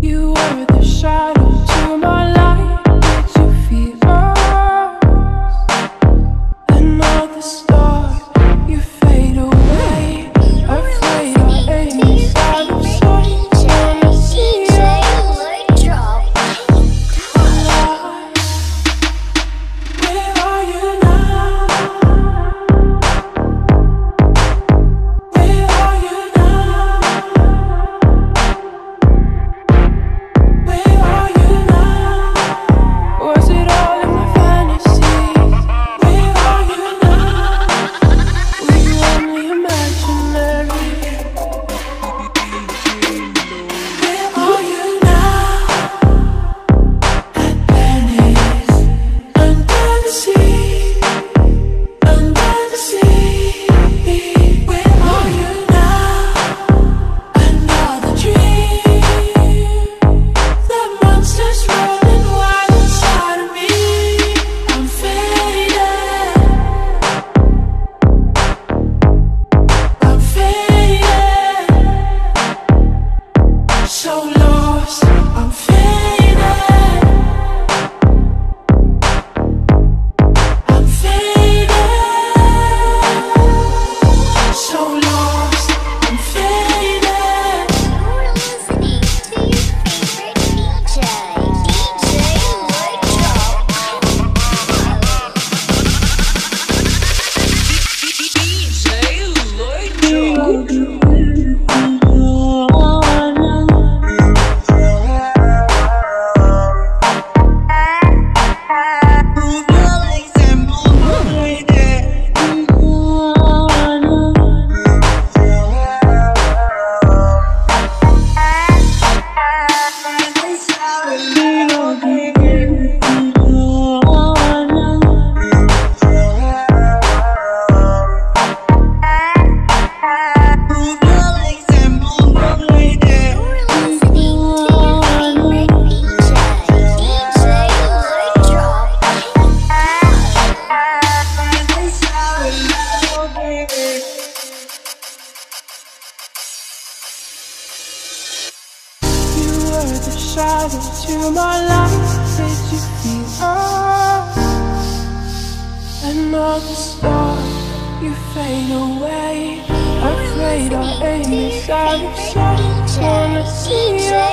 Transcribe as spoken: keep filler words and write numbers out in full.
You were the shadow to my light. Did you feel us? And all the stars, you fade away. Afraid our aim is out of sight. Wanna see us alive. Where are you now? Where are you now? Where are you now? Was it all in my fantasies? Where are you now? Were you only imaginary? Where are you now? At Venice, under the sea, under the sea. Where are you now? Another dream. The monster's running wild inside of me. I'm faded. I'm faded. So lost. I'm faded. I'm faded. So lost. I'm faded. You're listening to your favorite D J, D J You were the shadow to my light. Did you feel us? And all the stars, you fade away. Afraid our aim is out of sight. Wanna see us